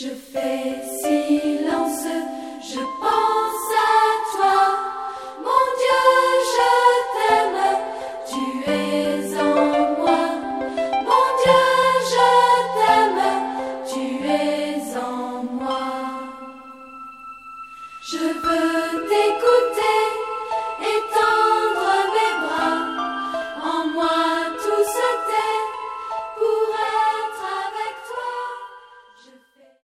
Je fais silence, je pense à toi. Mon Dieu, je t'aime, tu es en moi. Mon Dieu, je t'aime, tu es en moi. Je veux t'écouter.